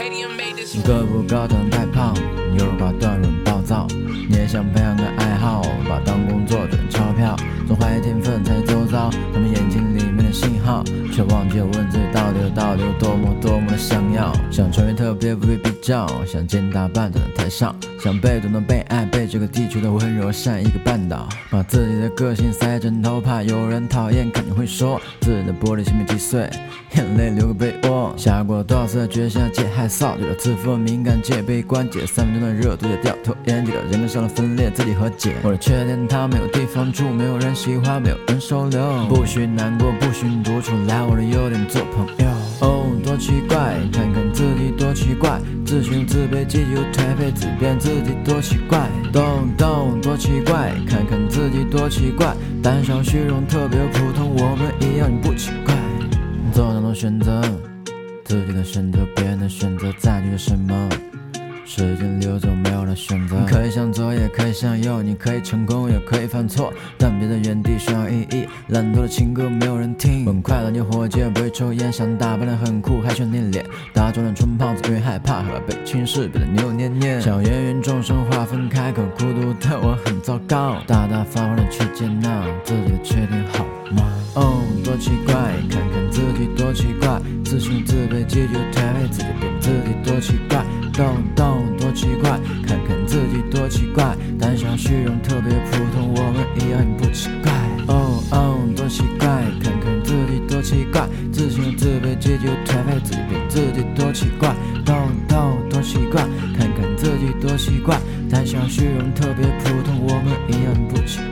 个不高长太胖，优柔寡断人暴躁，你也想培养个爱好，把当工作赚钞票，总怀疑天分才周遭，他们眼睛里面的信号，却忘记了问自己到底有多么的想要。想成为特别不必比较，想见大半站在台上，想被懂得被爱，被这个地球的温柔像一个半岛，把自己的个性塞枕头，怕有人讨厌，肯定会说自己的玻璃心被击碎，眼泪流个被窝。下过多少次的决心戒害臊，戒了自负敏感，戒悲观，戒3分钟的热度，戒掉拖延，戒掉人格上的分裂，自己和解。我的缺点他没有地方住，没有人喜欢，没有人收留，不许难过，不许读出来我的优点做朋友。哦，多奇怪，看看自己多奇怪，自寻自卑，积极又颓废，自辩自己多奇怪。多奇怪，看看自己多奇怪，胆小虚荣特别普通，我们一样不奇怪。做那种选择，自己的选择，别人的选择，在意着什么？时间流走，没有了选择。你可以向左，也可以向右，你可以成功，也可以犯错，但别在原地需要意义。懒惰的情歌没有人听，很快乐就火箭，不会抽烟，想打扮得很酷，还想练脸，打肿脸充胖子，因为害怕害怕被轻视，变得扭扭捏捏。小芸芸众生划分开口，孤独的我很糟糕，大大方方的去接纳自己的缺点好吗？哦，多奇怪，看看自己多奇怪，自信自卑，积极又颓废，自己变自己多奇怪。多奇怪，看看自己多奇怪，胆小虚荣特别普通，我们一样不奇怪。多奇怪，看看自己多奇怪，自信又自卑，积极又颓废，自己变自己多奇怪。多奇怪，看看自己多奇怪，胆小虚荣特别普通，我们一样不奇怪。